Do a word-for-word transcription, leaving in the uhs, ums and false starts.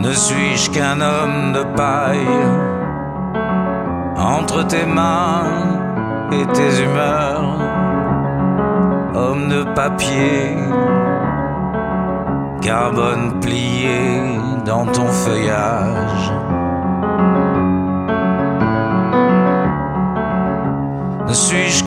Ne suis-je qu'un homme de paille entre tes mains et tes humeurs, homme de papier, carbone plié dans ton feuillage. Ne suis-je